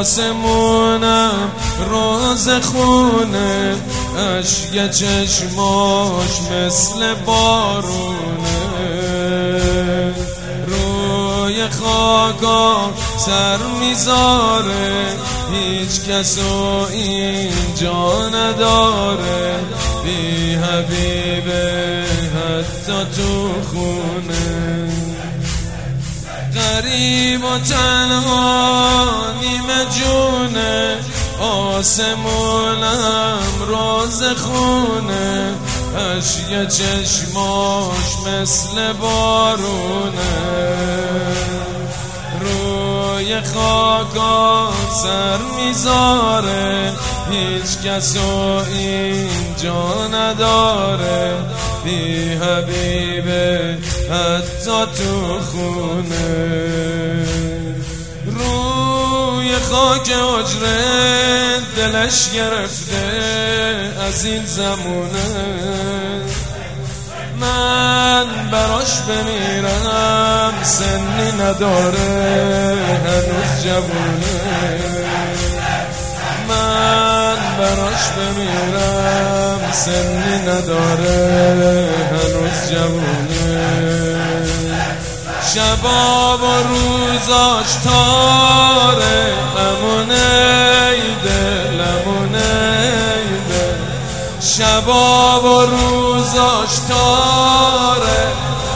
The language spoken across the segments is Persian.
آسمونم روز خونه، اشک چشماش مثل بارونه، روی خاکا سر میذاره، هیچ کسو اینجا نداره، بی حبیبه حتی تو خونه، غریب و تنها نیمه جونه، آسمونم روز خونه، اشک چشماش مثل بارونه، روی خاکا سر میذاره، هیچ کسو اینجا نداره، بی حبیبه حتی تو خونه، روی خاک حجره دلش گرفته از این زمونه، من براش بمیرم سنی نداره هنوز جوونه، من براش بمیرم سنی نداره هنوز جوونه، شبا و روزاش تاره، امونه دلمونه ده، شبا و روزاش تاره،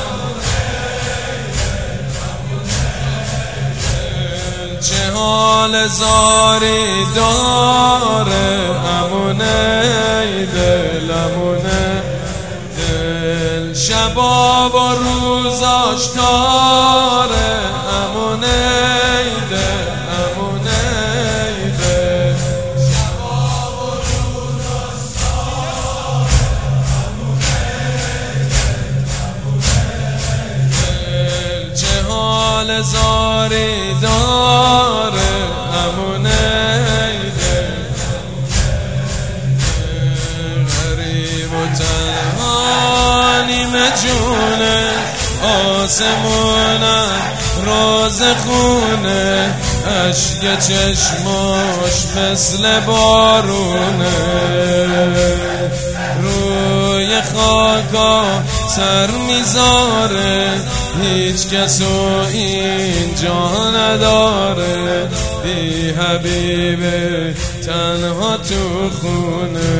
چه حال زاری داره، امونه دلمونه دل، شبا و روزاش تاره، امونه دل امونه دل، شبا و روزاش تاره، امونه دل، چه حال زاری داره، امونه دل، غریب و تنها نیمه جونه، آسمونم روز خونه، اشک چشماش مثل بارونه، روی خاکا سر میذاره، هیچ کسو اینجا نداره، بی حبیبه تنها تو خونه،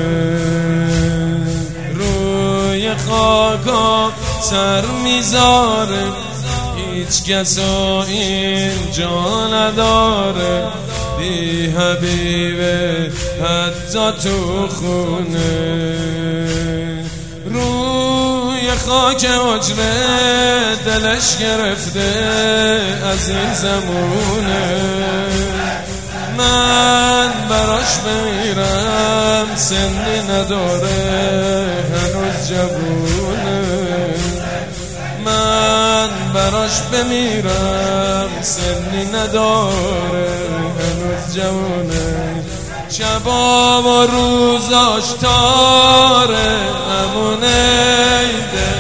روی خاکا سر میذاره، هیچ کسو اینجا نداره، بی حبیبه حتی تو خونه، روی خاک حجره دلش گرفته از این زمونه، من براش بمیرم سنی نداره هنوز جوونه، من براش بمیرم سنی نداره هنوز جوونه، شبا و روزاش تاره، امونه ده،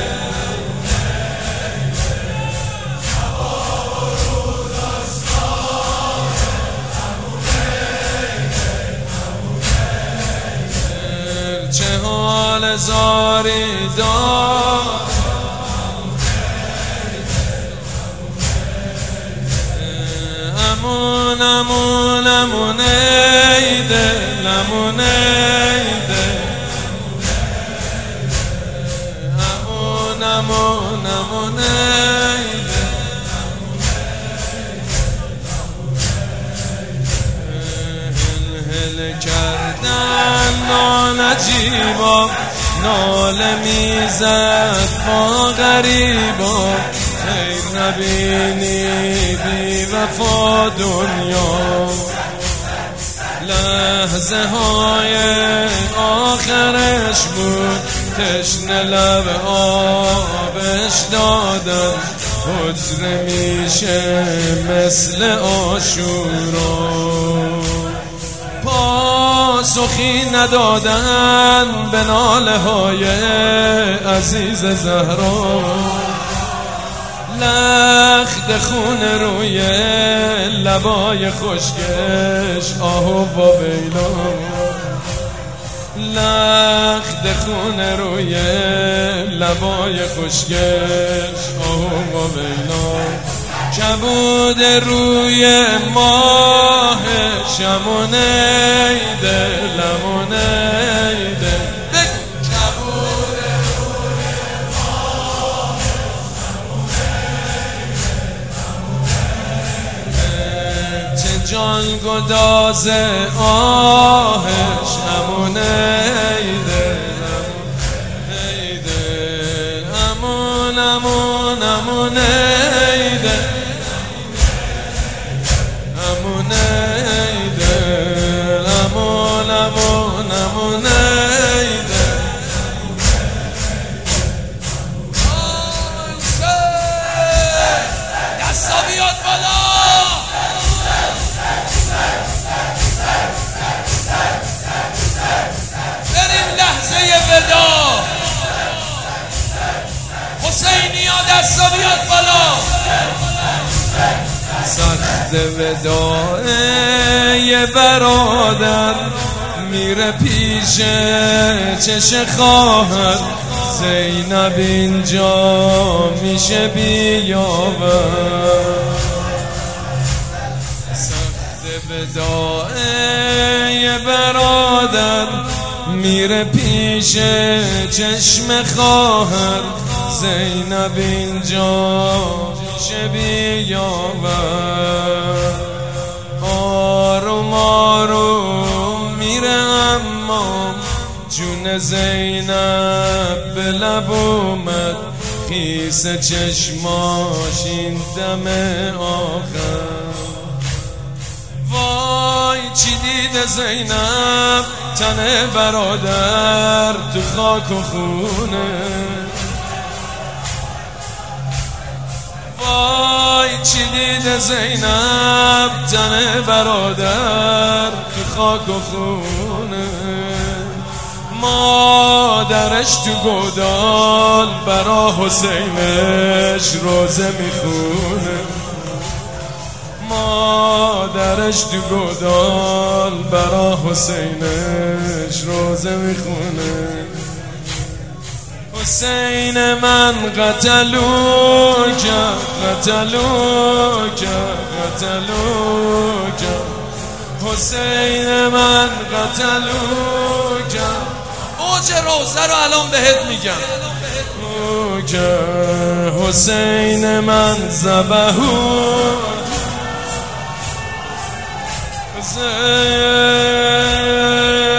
چه حال زاری دار، امون امون امونه دل، امونه دل، امون امون امونه هل کردن ناجیبا، ناله میزد با غریبا، خیر نبینی بی وفا دنیا، لحظه های آخرش بود، تشنه لب آبش دادن، حجره میشه مثل عاشورا، پاسخی ندادن به ناله های عزیز زهرا، لخت خون روی لبای خشکش آهو و ویلا، لخت خون روی لبای خشکش آهو و ویلا، کبود روی ماهش امونیده لمونیده، کبود روی ماهش امونیده، چه جان گداز آهش امونیده لمونیده، امون امون امونیده، امونیده امون امون امونیده. دستا بیاد بالا، بریم لحظه ودا. حسینی ها دستا بیاد بالا. سخت وداع یه برادر میره پیش چش خواهر، زینب اینجا میشه بیاور. سخت وداع یه برادر میره پیش چشم خواهر، زینب اینجا میشه بیاور. آروم آروم میره اما جون زینب به لب اومد، خیس چشماش این دم آخر. وای چی دیده زینب تن برادر تو خاک و خونه، وای چی دیده زینب تن برادر تو خاک و خونه. مادرش تو گودال برا حسینش روزه میخونه، مادرش تو گودال برا حسینش روزه میخونه. حسین من قتلوک قتلوک قتلوک، حسین من قتلوک. اوج روزه رو الان بهت میگم. حسین من ذبحوک،